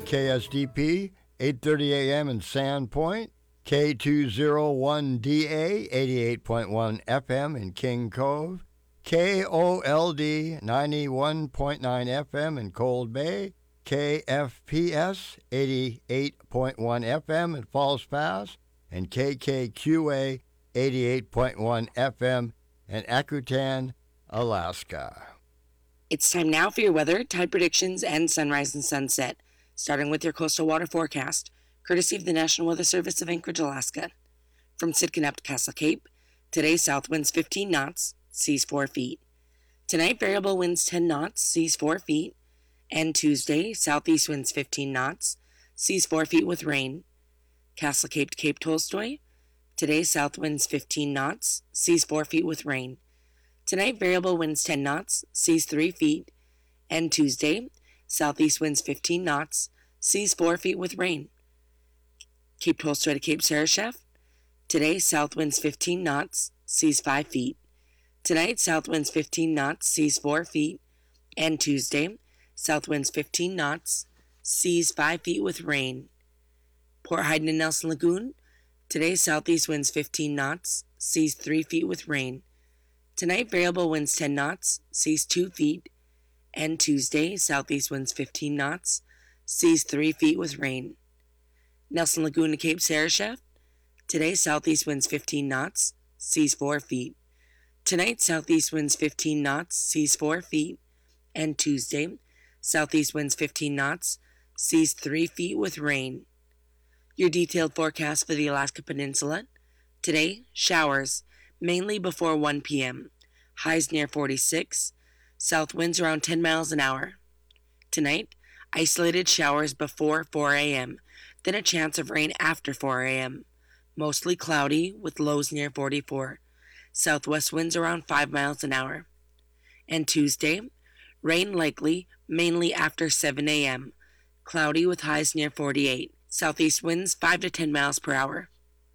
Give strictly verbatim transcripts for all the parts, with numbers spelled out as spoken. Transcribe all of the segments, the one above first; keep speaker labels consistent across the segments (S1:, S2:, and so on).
S1: K S D P, eight thirty a.m. in Sandpoint, K two oh one D A, eighty-eight point one F M in King Cove, K O L D, ninety-one point nine F M in Cold Bay, K F P S, eighty-eight point one F M in Falls Pass, and K K Q A, eighty-eight point one F M in Akutan, Alaska.
S2: It's time now for your weather, tide predictions, and sunrise and sunset, starting with your coastal water forecast, courtesy of the National Weather Service of Anchorage, Alaska. From Sitka up to Castle Cape, today south winds fifteen knots, seas four feet. Tonight variable winds ten knots, seas four feet. And Tuesday southeast winds fifteen knots, seas four feet with rain. Castle Cape to Cape Tolstoy, today south winds fifteen knots, seas four feet with rain. Tonight variable winds ten knots, seas three feet. And Tuesday southeast winds fifteen knots, seas four feet with rain. Cape Tolstoy to Cape Sarashef, today south winds fifteen knots, seas five feet. Tonight south winds fifteen knots, seas four feet. And Tuesday south winds fifteen knots, seas five feet with rain. Port Hayden and Nelson Lagoon, today southeast winds fifteen knots, seas three feet with rain. Tonight variable winds ten knots, seas two feet. And Tuesday southeast winds fifteen knots, seas three feet with rain. Nelson Lagoon to Cape Sarashef, today southeast winds fifteen knots, seas four feet. Tonight southeast winds fifteen knots, seas four feet. And Tuesday southeast winds fifteen knots, seas three feet with rain. Your detailed forecast for the Alaska Peninsula. Today, showers, mainly before one p.m. Highs near forty-six. South winds around ten miles an hour. Tonight, isolated showers before four a.m., then a chance of rain after four a.m. Mostly cloudy with lows near forty-four. Southwest winds around five miles an hour. And Tuesday, rain likely, mainly after seven a.m. Cloudy with highs near forty-eight. Southeast winds five to ten miles per hour.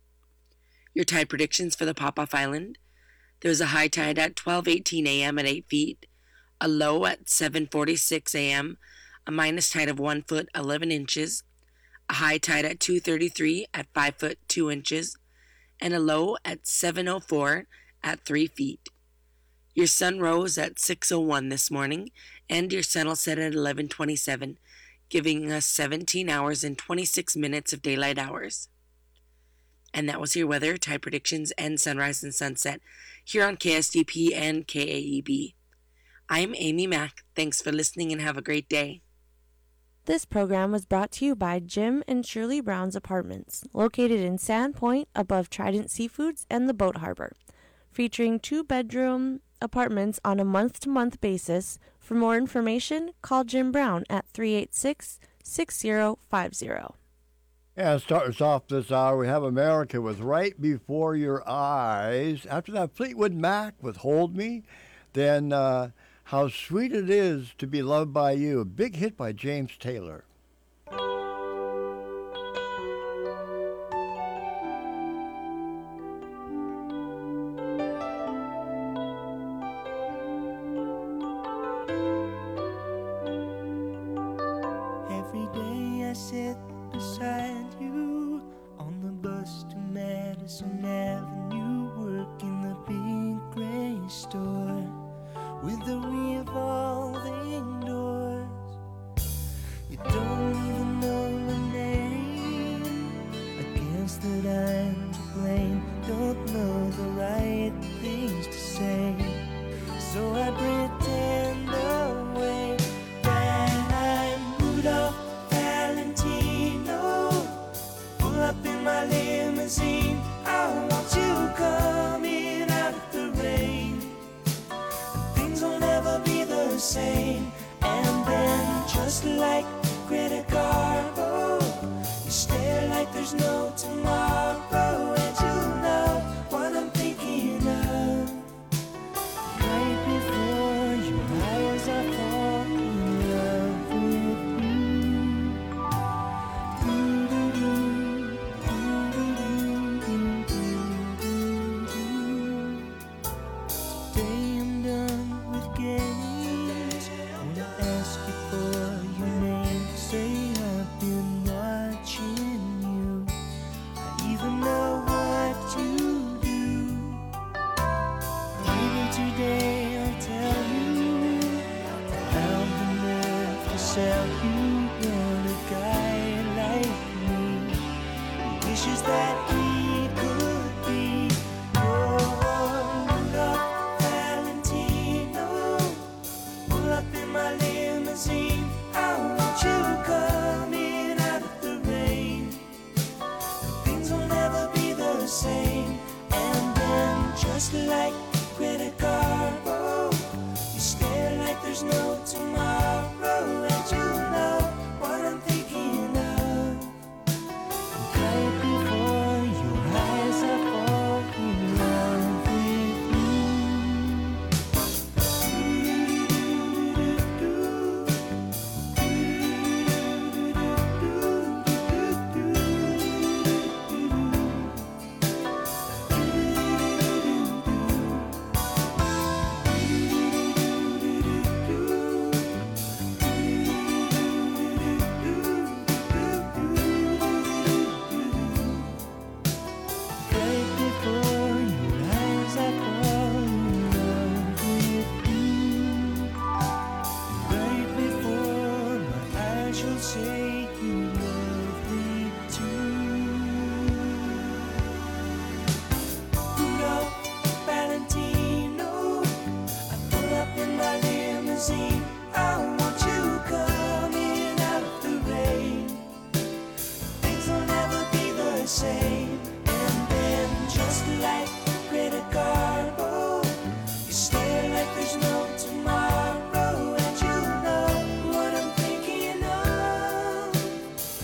S2: Your tide predictions for the Pop-Off Island. There's a high tide at twelve eighteen a.m. at eight feet, a low at seven forty-six a.m., a minus tide of one foot eleven inches, a high tide at two thirty-three at five foot two inches, and a low at seven oh four at three feet. Your sun rose at six oh one this morning, and your sun will set at eleven twenty-seven, giving us seventeen hours and twenty-six minutes of daylight hours. And that was your weather, tide predictions, and sunrise and sunset here on K S D P and K A E B. I'm Amy Mack. Thanks for listening and have a great day.
S3: This program was brought to you by Jim and Shirley Brown's Apartments, located in Sandpoint above Trident Seafoods and the Boat Harbor, featuring two-bedroom apartments on a month-to-month basis. For more information, call Jim Brown at three eight six, six zero five zero.
S1: Yeah, start us off this hour. We have America with Right Before Your Eyes. After that, Fleetwood Mac with Hold Me. Then uh, How Sweet It Is to Be Loved by You, a big hit by James Taylor.
S4: Every day I sit beside you on the bus to Madison Avenue, working the big gray store with the revolving doors. You don't even know my name. I guess that I'm to blame. Don't know the right things to say, so I pretend away that I'm Rudolph Valentino. Pull up in my limousine, I want you coming out of the rain. Things will never be the same. And then just like Greta Garbo, you stare like there's no tomorrow. And you know what I'm thinking of. Right before your eyes I fall in love with you. Doo-doo-doo, doo-doo-doo, doo-doo-doo. Today I'm done with games. Wanna ask you for your name, say happy you want a guy like me who wishes that he could be your Rudolph Valentino. Pull up in my limousine, I want you coming out of the rain. Things will never be the same. And then just like credit card, oh, you stare like there's no tomorrow. And you know what I'm thinking of. Right before your eyes I fall in love with right before your eyes I fall in love with you. Right before my eyes you'll say you love me too. Rudolph Valentino, I pull up in my limousine. I want you coming out of the rain. Things will never be the same. And then just like credit card, oh, you stare like there's no tomorrow. And you know what I'm thinking of.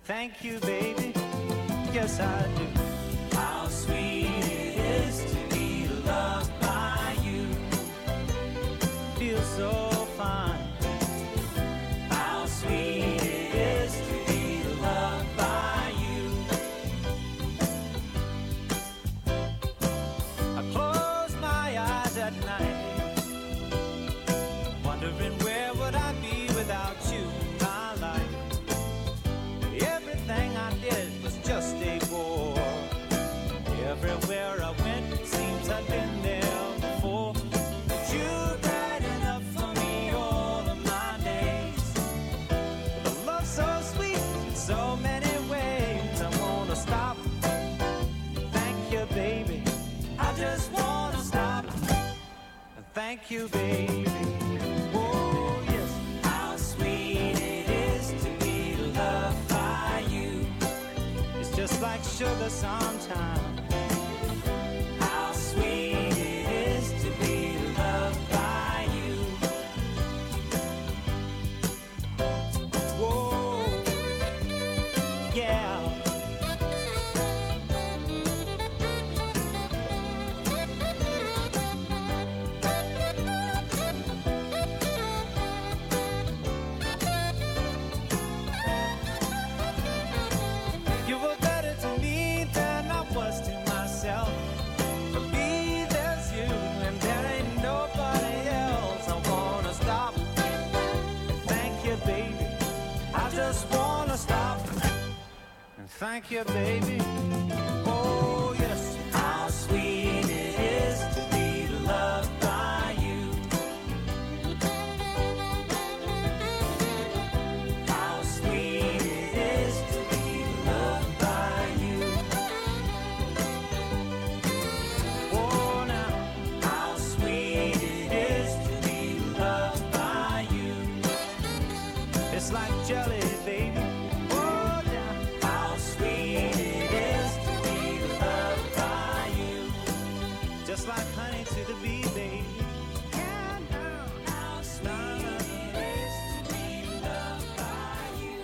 S4: Thank you, baby. Yes, I do. How sweet it is to be loved by you. Feels so fine. How sweet it is to be loved by you. I close my eyes at night, wondering where would I be without you. My life, everything I did was just a bore. Everywhere I went, it seems I've been there before. But you brighten up for me all of my days. The love so sweet in so many ways. I wanna stop. Thank you, baby. I just wanna stop. Thank you, baby. Oh, yes. How sweet it is to be loved by you. It's just like sugar sometimes. How sweet it is to be loved by you. Whoa, yeah. You were better to me than I was to myself. For me, there's you, and there ain't nobody else. I wanna stop. Thank you, baby. I just wanna stop. And thank you, baby. Oh, yes. How sweet it is to be loved by you. How sweet it is to be loved by you. Oh, now, how sweet it is to be loved by you. It's like jelly, baby. Oh, now, how sweet it is to be loved by you. Just like honey to the bee, baby. Yeah, now, how sweet it is to be loved by you.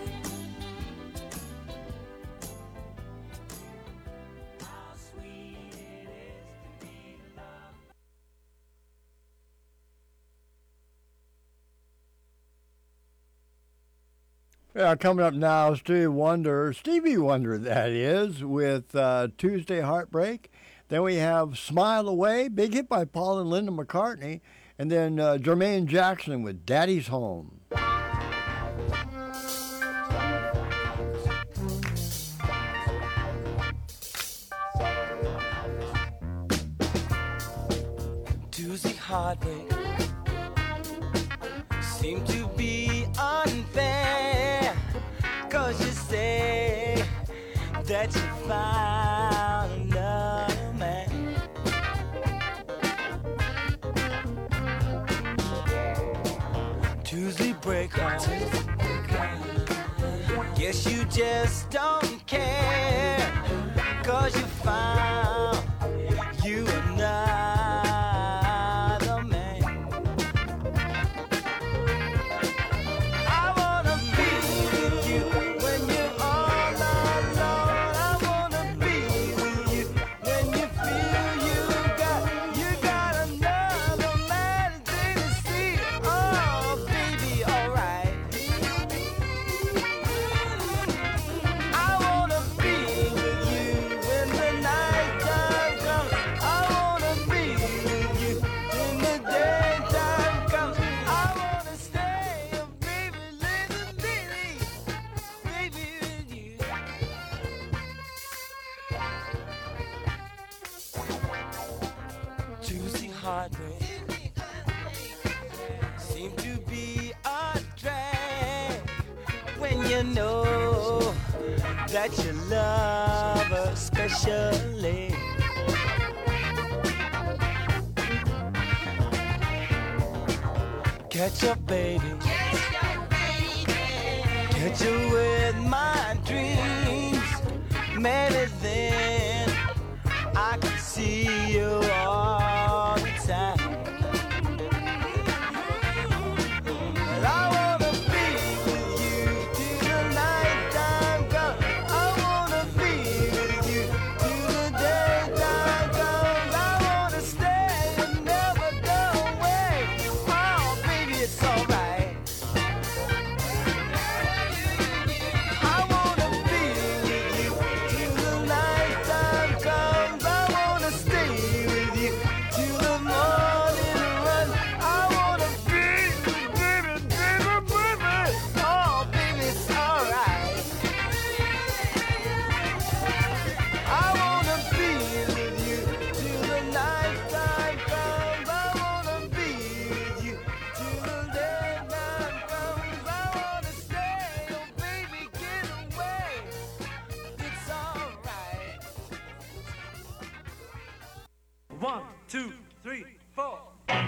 S4: How sweet it is to be loved.
S1: Yeah, coming up now, Stevie Wonder, Stevie Wonder, that is, with uh, Tuesday Heartbreak. Then we have Smile Away, big hit by Paul and Linda McCartney. And then uh, Jermaine Jackson with Daddy's Home.
S4: Tuesday heartbreak seem to be unfair, 'cause you say that you found another man. Tuesday break off, guess you just don't care, 'cause you found you another man. I wanna be with you when you're all alone. I wanna be with you when you feel you got you got another man to take to see. Oh, baby, alright. I wanna be with you when the night time comes. I wanna be with you when the daytime comes. I wanna stay, oh, baby, little baby, baby with you. Tuesday heartbreak seem to be a drag when you know that you love her especially. Catch up, baby. Catch up with my dreams. Maybe then I can see you all the time. But I wanna be with you till the night time comes.
S5: two, three, four.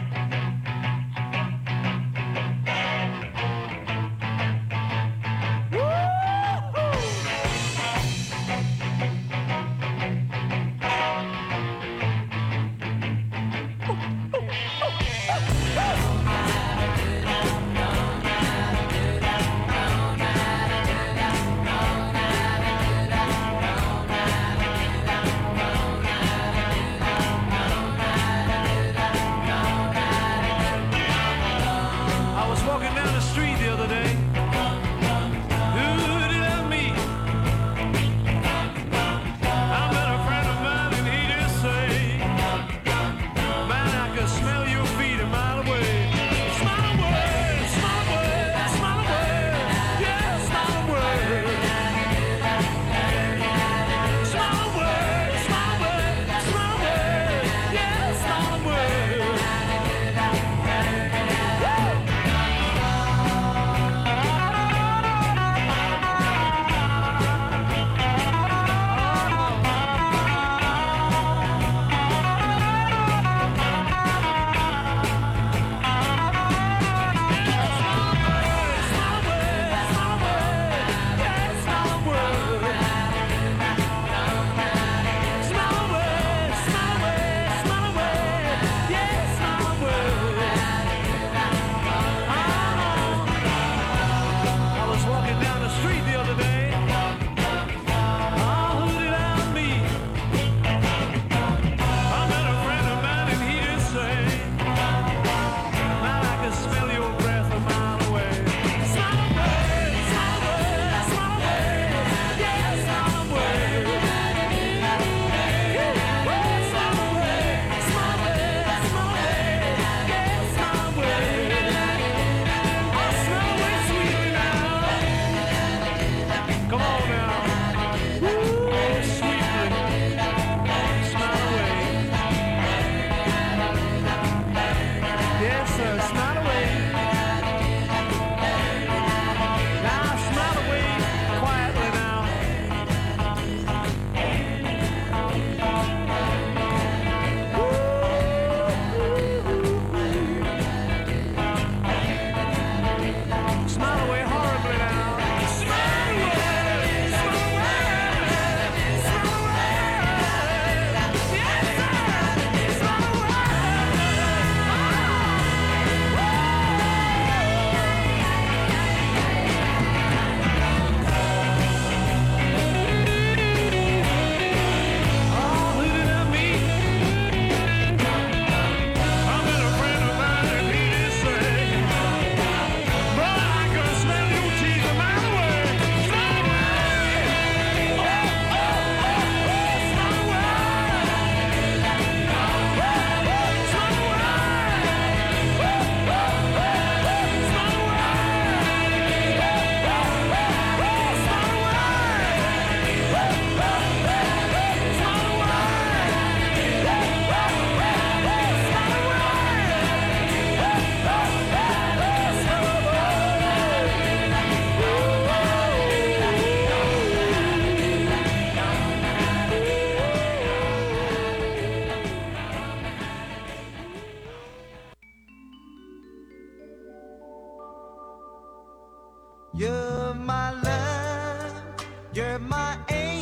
S4: You're my love, you're my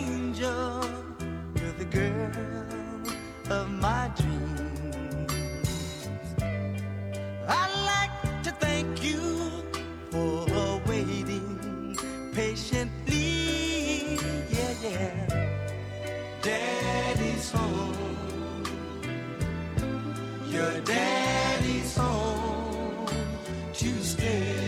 S4: angel, you're the girl of my dreams. I'd like to thank you for waiting patiently, yeah, yeah. Daddy's home, your daddy's home to stay.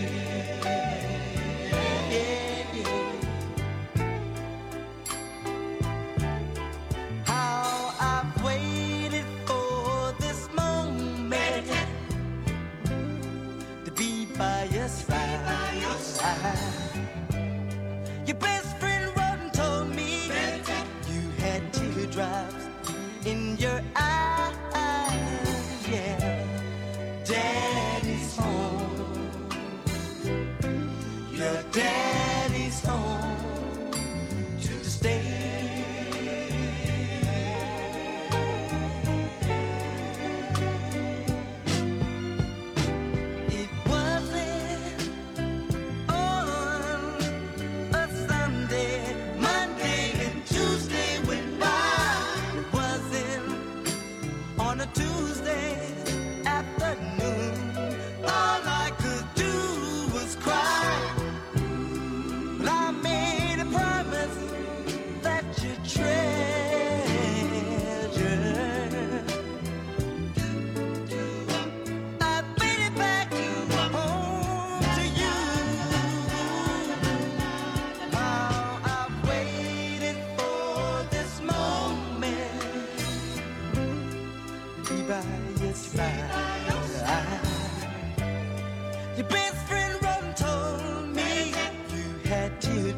S4: By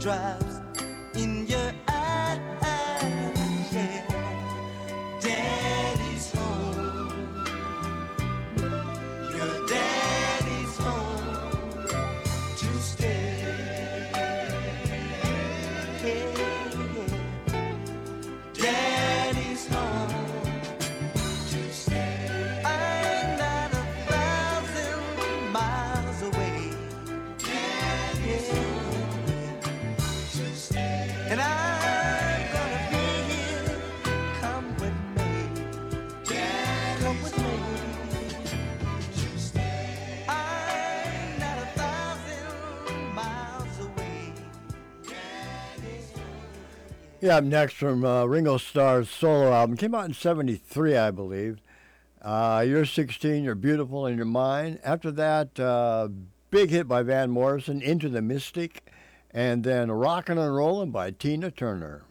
S4: drops in your eyes, yeah. Daddy's home. Your daddy's home to stay. Daddy's home to stay. I'm not a thousand miles away. Daddy's home to stay. And I'm gonna be here. Come with me. Come with me. To stay. I'm not a thousand miles away. Daddy's home.
S1: Yeah, up next from uh, Ringo Starr's solo album. Came out in seventy-three, I believe. Uh, You're sixteen, You're Beautiful in Your Mind. After that, uh, big hit by Van Morrison, Into the Mystic. And then Rockin' and Rollin' by Tina Turner.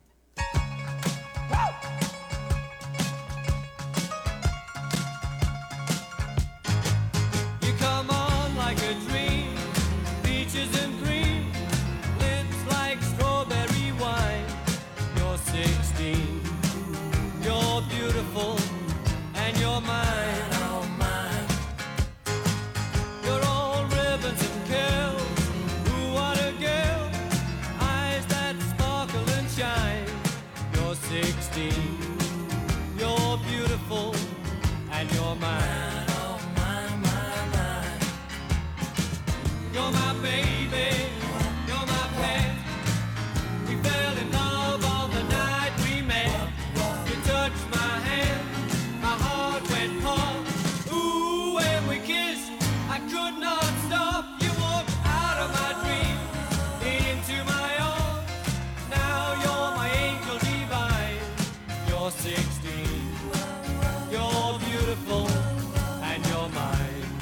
S5: You come on like a dream, peaches and cream, lips like strawberry wine. You're sixteen, you're beautiful, and you're mine, oh mine. You're all ribbons and curls, ooh what a girl, eyes that sparkle and shine. You're sixteen, you're beautiful, and you're mine, oh mine, mine, mine. You're my baby, you're my pet. We fell in love on the night we met. You touched my hand, my heart went pump. Ooh, when we kissed, I could not stop. You walked out of my dreams, into my arms. Now you're my angel divine. You're sixteen, you're beautiful, and you're mine.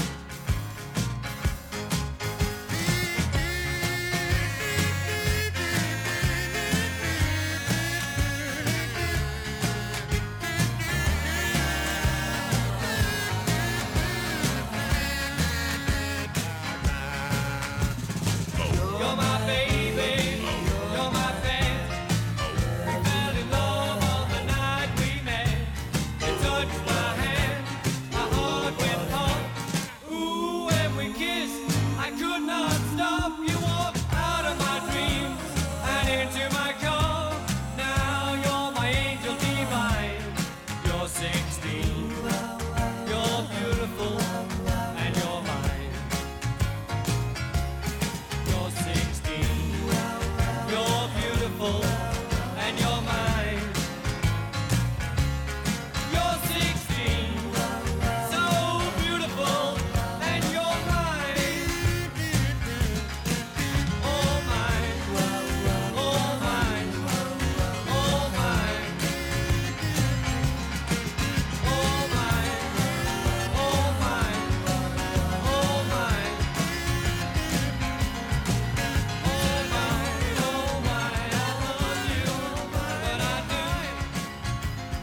S5: You're my baby, you're my pet. We fell in love on the night we met. You touched my hand, my heart went pump. Ooh, when we kissed, I could not stop. You walked out of my dreams and into my car. Now you're my angel divine. You're sixteen, you're beautiful, and you're mine. You're sixteen, you're beautiful, and you're mine. You're sixteen, so beautiful, and you're mine. Oh mine, oh mine, oh mine. Oh mine, oh mine, oh mine. Oh mine, oh mine, I love you, but I do.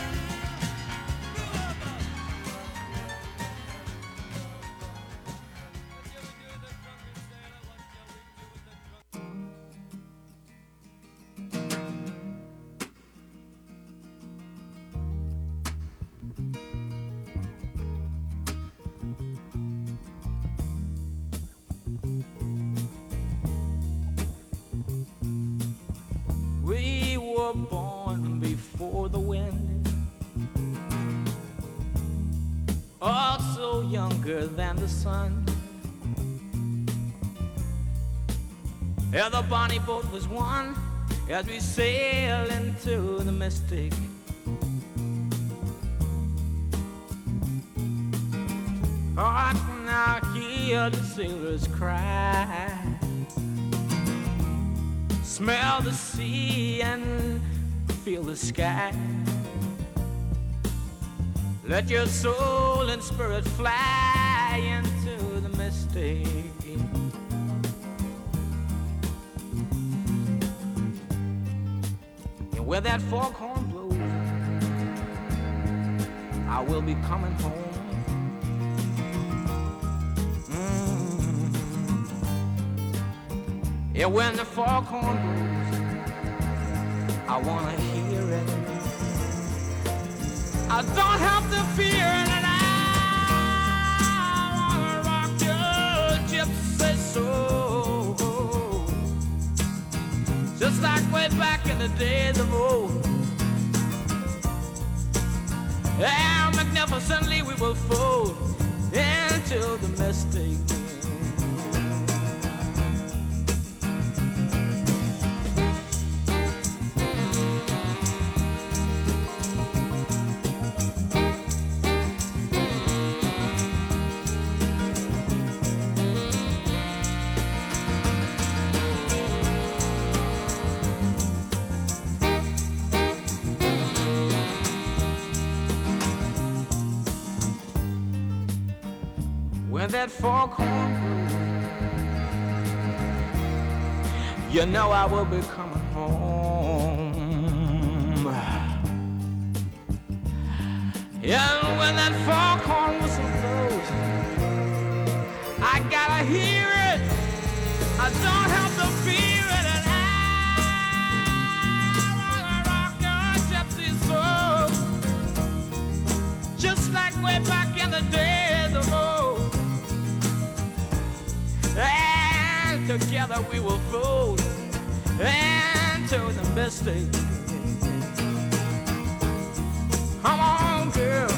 S6: We were born before the wind, also younger than the sun. Yeah, the bonnie boat was one as we sailed into the mystic. Oh, I can now hear the sailors cry, smell the sea and feel the sky. Let your soul and spirit fly into the mystic. And where that foghorn blows, I will be coming home. Yeah, when the foghorn blows, I wanna hear it. I don't have to fear it, and I wanna rock your gypsy soul, just like way back in the days of old. And magnificently we will fold into the mystic. When that foghorn blows, you know I will be coming home. And when that foghorn whistle blows, I gotta hear it. I don't have to fear it, and I wanna rock your gypsy soul, just like way back in the days of old. And together we will fold into the mystic. Come on, girl.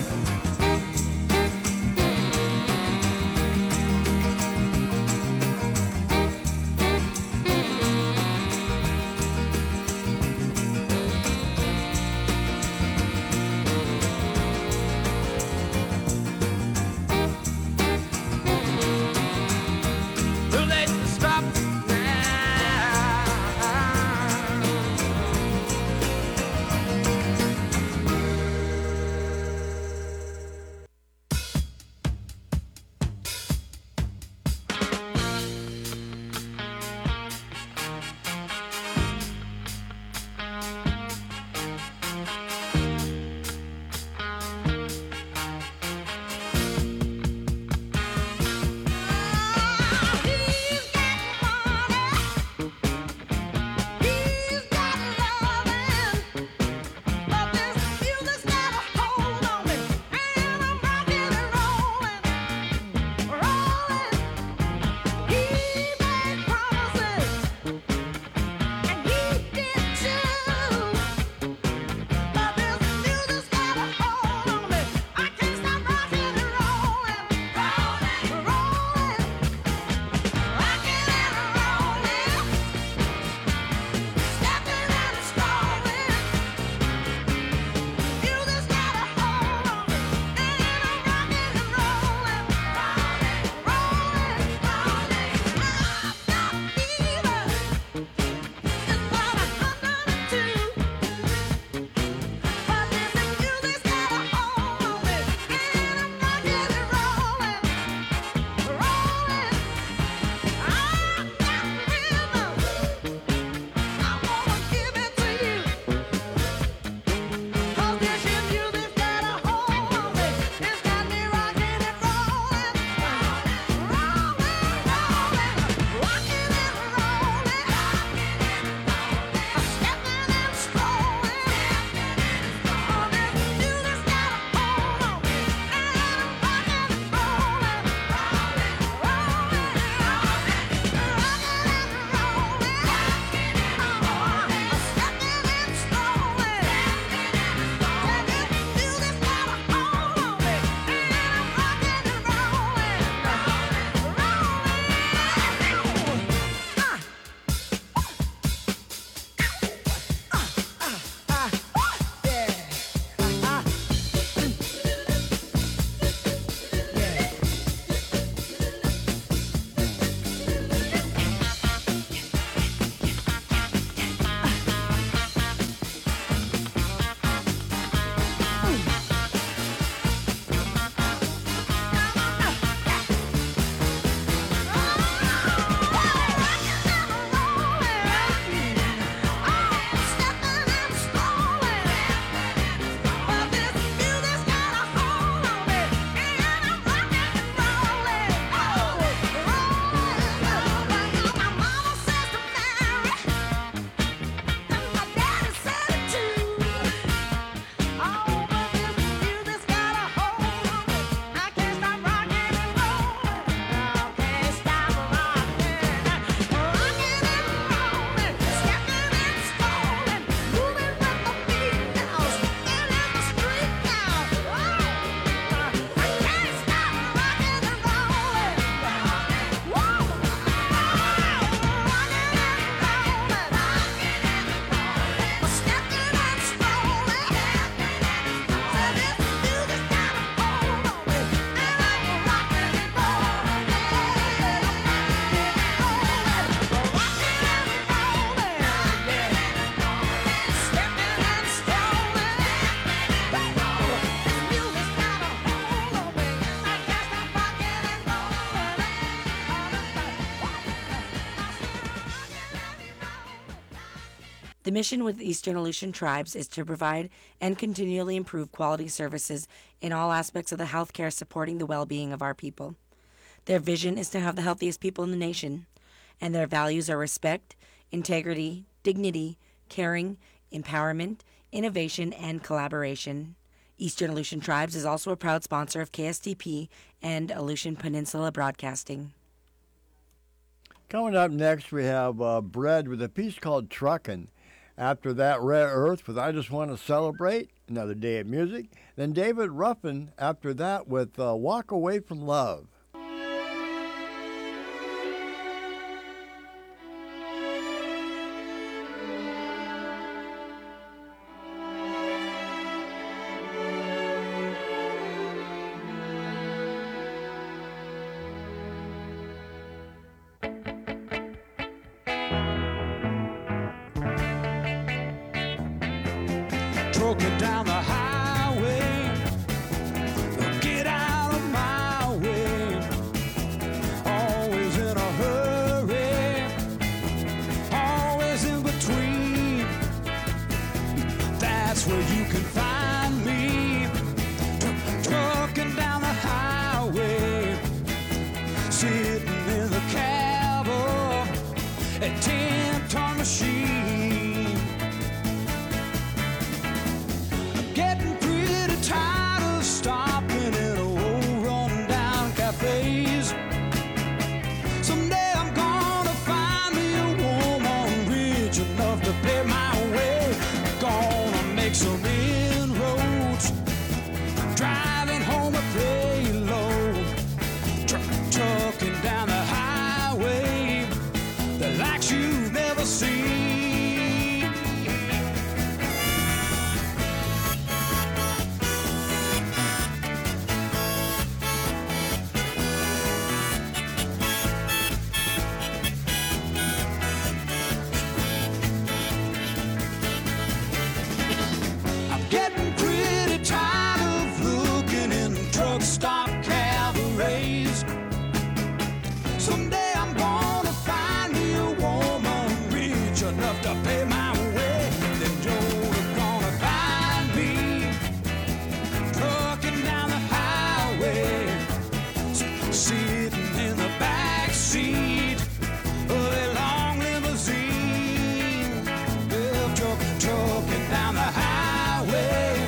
S2: The mission with Eastern Aleutian Tribes is to provide and continually improve quality services in all aspects of the healthcare supporting the well-being of our people. Their vision is to have the healthiest people in the nation, and their values are respect, integrity, dignity, caring, empowerment, innovation, and collaboration. Eastern Aleutian Tribes is also a proud sponsor of K S T P and Aleutian Peninsula Broadcasting.
S1: Coming up next, we have uh, Bread with a piece called Truckin'. After that, Rare Earth with I Just Want to Celebrate, another day of music. Then David Ruffin after that with uh, Walk Away from Love.
S6: Trucking down the highway, get out of my way. Always in a hurry, always in between. That's where you can find me. Trucking down the highway, sitting in the cab of a ten-ton machine. Getting pretty tired of stopping in old run-down cafes. Someday I'm gonna find me a woman rich enough to pay my way. Gonna make some inroads, driving home a payload. Tr- trucking down the highway, the likes you've never seen. Getting pretty tired of looking in truck stop cabarets. Someday I'm gonna find me a woman rich enough to pay my way. Then you're gonna find me trucking down the highway, s- sitting in the back seat of a long limousine. Yeah, truck, trucking down the highway,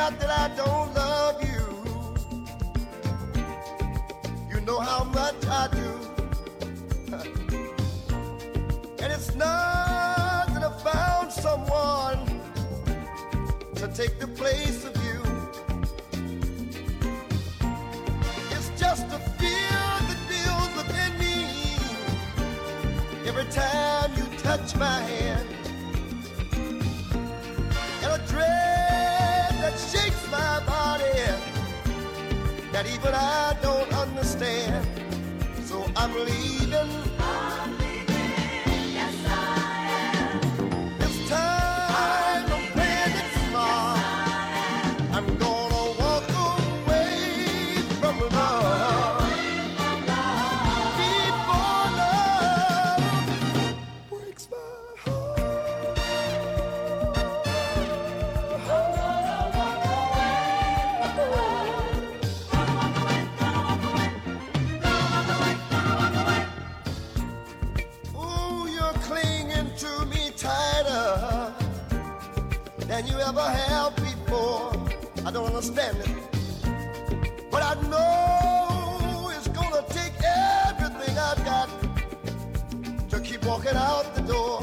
S7: not that I don't love you. You know how much I do. And it's not that I found someone to take the place of you. It's just a fear that builds within me every time you touch my hand, and a dread that shakes my body that even I don't understand. So I'm leaving. I'm leaving. Yes, I am. This time I'm playing it smart. Yes, I'm gonna walk away from love. Before love breaks my heart. I'm gonna walk away from love. Ooh, you're clinging to me tighter than you ever have before. I don't understand it, but I know it's gonna take everything I've got to keep walking out the door.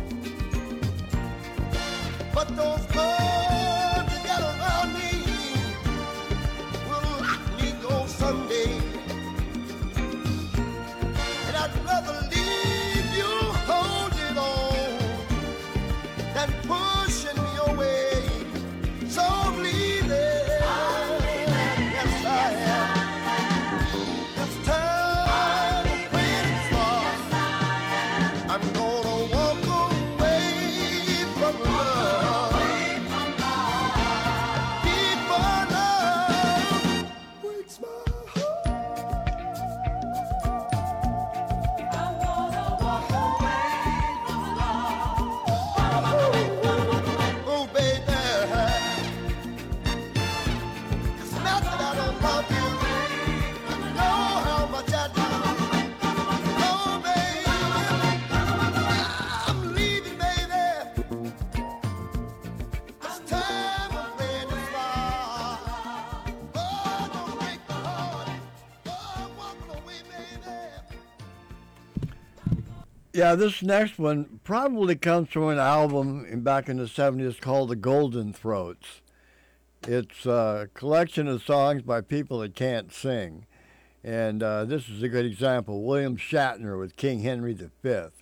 S7: But those arms that got around me will let me go someday. And I'd rather leave you holding on than pushing me away. So I'm leaving. Yes, I am. This time I'm playing it smart. I'm gonna walk away from love. Before love breaks my heart. I'm gonna walk away from love. Oh, baby, it's not that I don't love you. You know how much I do. Oh, baby, I'm leaving, baby. This time I'm playing it smart. Oh, don't break my heart. Oh, I'm walking away, baby.
S1: Yeah, this next one probably comes from an album in- back in the seventies called The Golden Throats. It's a collection of songs by people that can't sing. And uh, this is a good example. William Shatner with King Henry the Fifth.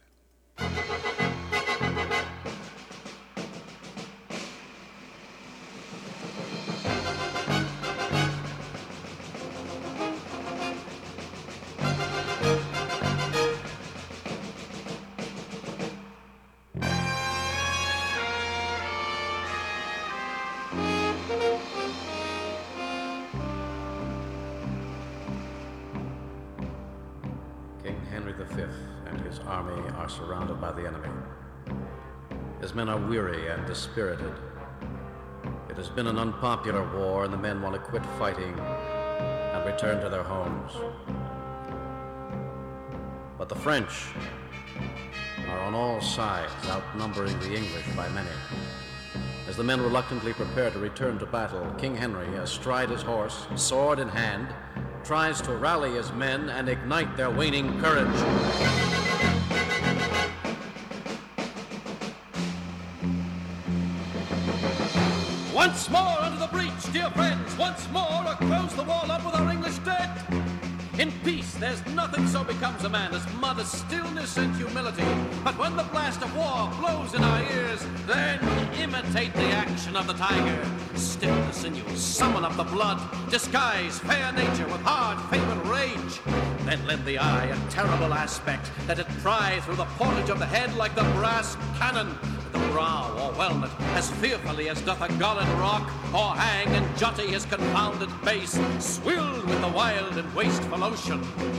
S8: King Henry the Fifth and his army are surrounded by the enemy. His men are weary and dispirited. It has been an unpopular war, and the men want to quit fighting and return to their homes. But the French are on all sides, outnumbering the English by many. As the men reluctantly prepare to return to battle, King Henry, astride his horse, sword in hand, tries to rally his men and ignite their waning courage.
S9: Once more under the breach, dear friends, once more, or close the wall up with our English dead. In peace, there's nothing so becomes a man as modest stillness and humility. But when the blast of war blows in our ears, then imitate the action of the tiger. Stiffen the sinews, summon up the blood, disguise fair nature with hard-favored rage. Then lend the eye a terrible aspect, that it pry through the portage of the head like the brass cannon. The brow o'erwhelm it as fearfully as doth a golden rock, or hang and jutty his confounded base, swilled with the wild and wasteful ocean.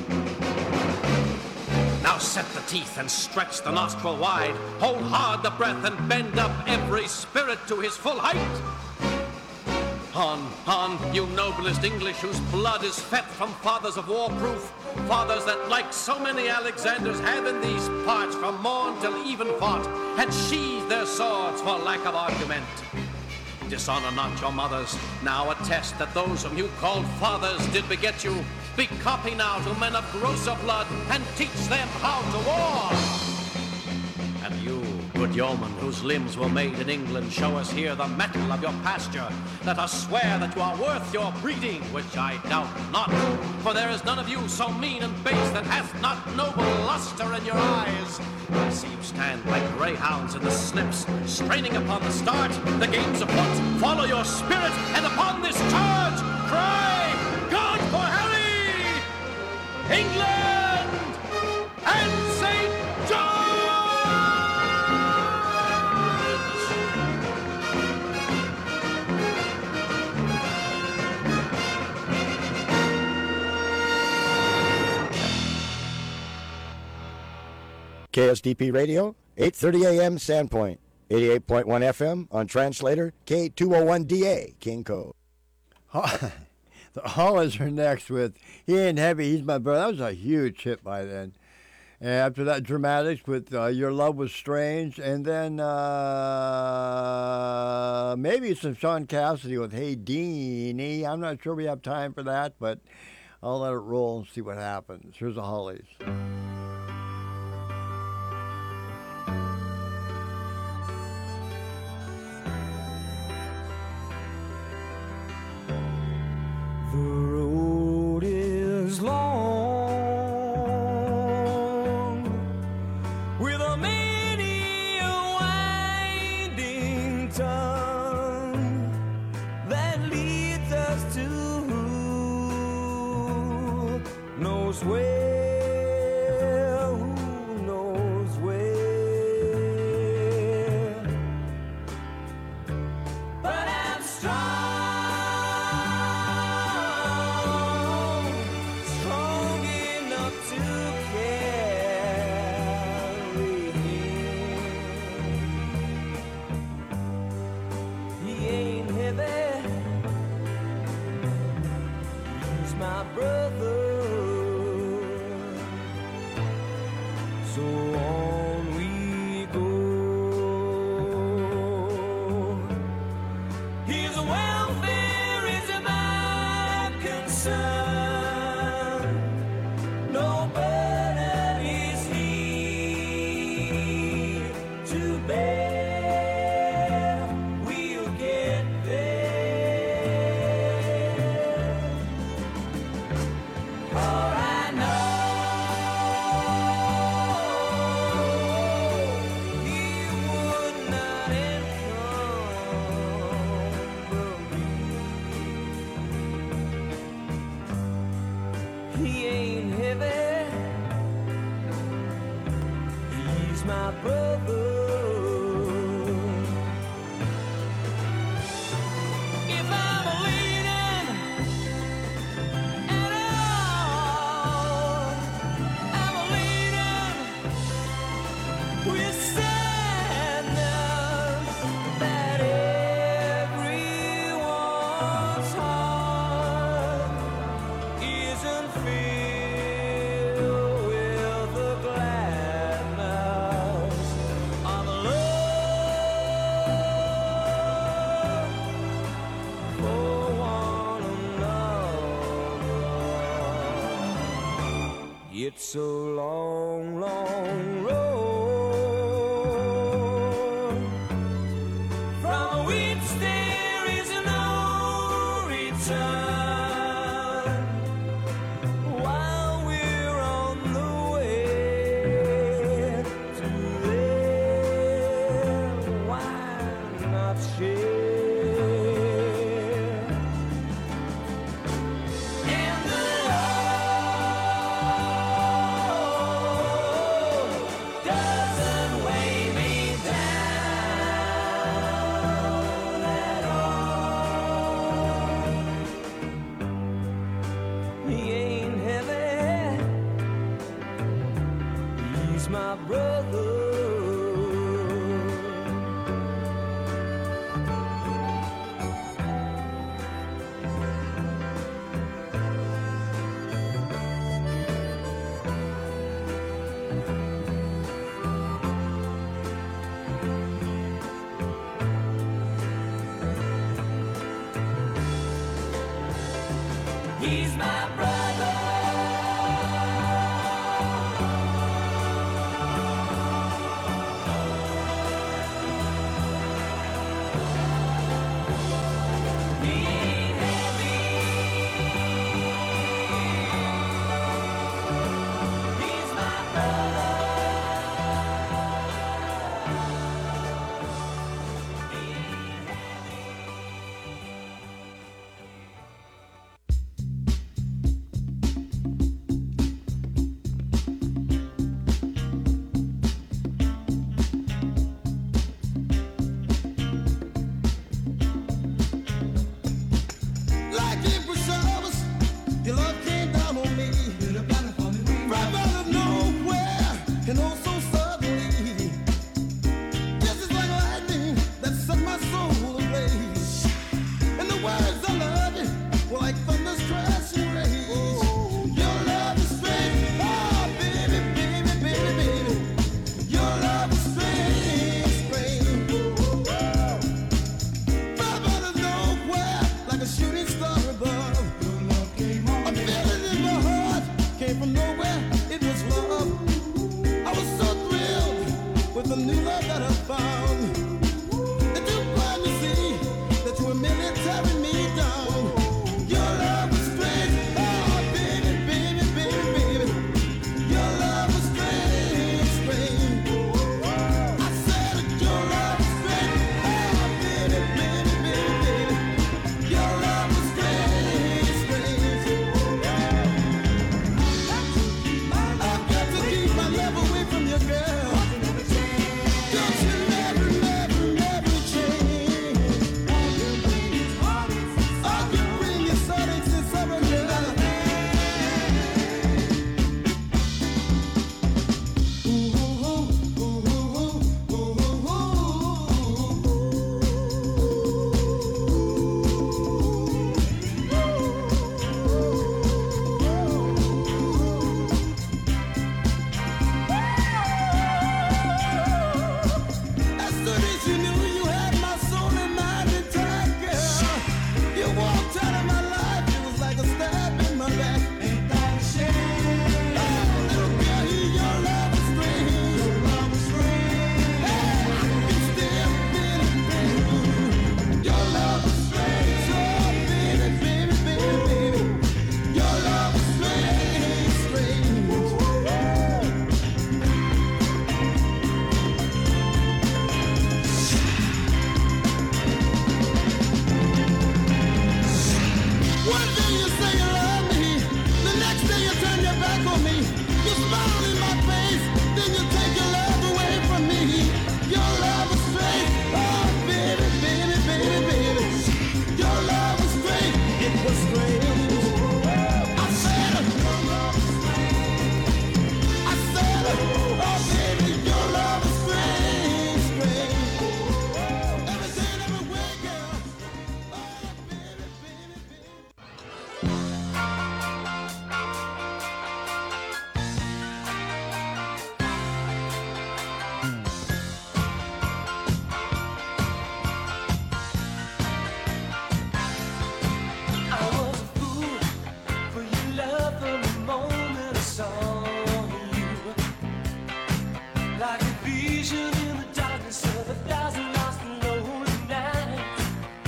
S9: Now set the teeth and stretch the nostril wide, hold hard the breath and bend up every spirit to his full height. On, on, you noblest English, whose blood is fet from fathers of war-proof, fathers that, like so many Alexanders, have in these parts from morn till even fought, had sheathed their swords for lack of argument. Dishonor not your mothers. Now attest that those whom you called fathers did beget you. Be copy now to men of grosser blood, and teach them how to war. And you, good yeoman, whose limbs were made in England, show us here the mettle of your pasture. Let us swear that you are worth your breeding, which I doubt not. For there is none of you so mean and base that hath not noble luster in your eyes. I see you stand like greyhounds in the slips, straining upon the start. The game's afoot, follow your spirit, and upon this charge, cry, God for Harry, England, and Saint George!
S1: K S D P Radio, eight thirty A M Sandpoint, eighty-eight point one F M on translator K two oh one D A, King Cove. The Hollies are next with He Ain't Heavy, He's My Brother. That was a huge hit by then. And after that, Dramatics with uh, Your Love Was Strange. And then uh, maybe some Sean Cassidy with Hey Deanie. I'm not sure we have time for that, but I'll let it roll and see what happens. Here's the Hollies.
S6: The road is long, with a many a winding tongue that leads us to who knows where, who knows where. But I'm strong. It's a long, long road from which there is no return. While we're on the way to there, why not share? And the swear it was love. I was so thrilled with the new love that I found. It too blind to see that you were merely tearing me down. Your love was strange, oh baby, baby, baby, baby. Your love was strange, strange. I said that your love was strange, oh baby, baby, baby, baby. Your love was strange, strange. I've got to keep my love away from you, girl. Don't you never, never, never change. I can bring you sonnets and summer, girl. As soon as you knew you had my soul and mind intact, girl, you walked out of my life. It was like a stab in my back. Ain't that a shame? Oh, little girl, your love was strange. Your love was strange. Hey, I can still feel it, baby. Your love was strange. Oh, baby, baby, baby, baby. Your love was strange, strange. One day you say you love me, the next day you turn your back on me. You smile in my face, then you take your love away from me. Your love was strange, oh baby, baby, baby, baby. Your love was strange, it was strange. I said, I said, oh baby, your love was strange, strange. Every day, every way, girl. Oh baby, baby, baby.
S4: I was a fool for your love from the moment I saw you. Like a vision in the darkness of a thousand lost and lonely nights.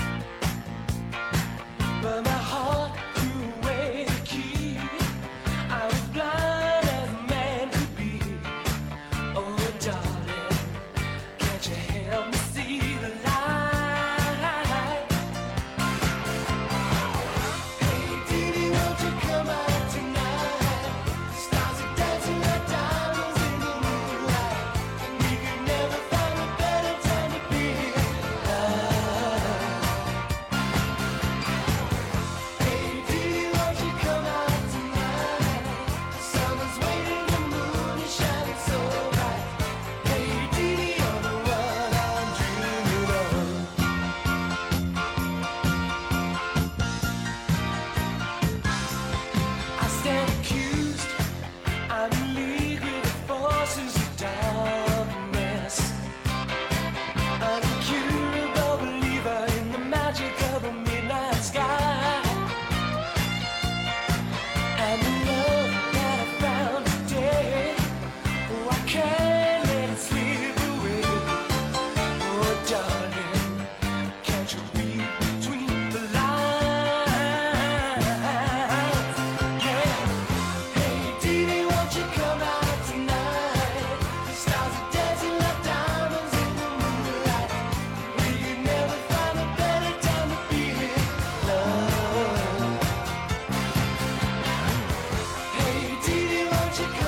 S4: But my heart threw away the key. I was blind as a man could be. Oh darling, can't you help me see the light? Hey, Dee, won't you come out tonight? Stars are dancing like diamonds in the moonlight, and we could never find a better time to be alive. Hey, Dee, won't you come out tonight? The summer's waiting, the moon is shining so bright. Hey, Dee, you're the one I'm dreaming of. I stand accused. I'm in league with the forces of darkness. I'm a incurable believer in the magic of a midnight sky. And the love that I found today, oh, I can't let it slip away. Oh, darling, can't you read between the lines? Yeah. Hey, Dee, won't you come out tonight? The stars are dancing like diamonds in the moonlight. We could never find a better time to be in love. Hey, Dee, won't you come